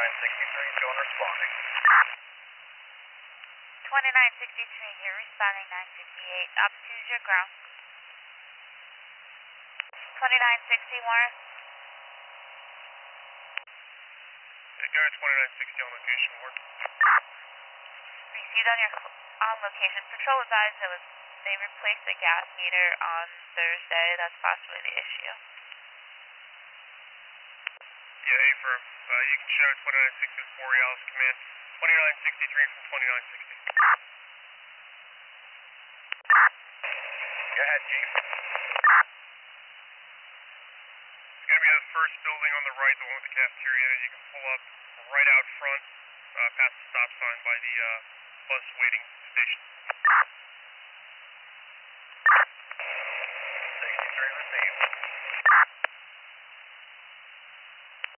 2963, John responding. 2963, you're responding 958. Up to your ground. 2960, Warren. Go to 2960 on location, Warren. Received on your on location. Patrol advised they replaced the gas meter on Thursday. That's possibly the issue. Yeah, A-firm. You can show 2960 with Borealis Command. 2963 from 2960. Go ahead, Chief. It's going to be the first building on the right, the one with the cafeteria. You can pull up right out front, past the stop sign by the bus waiting station.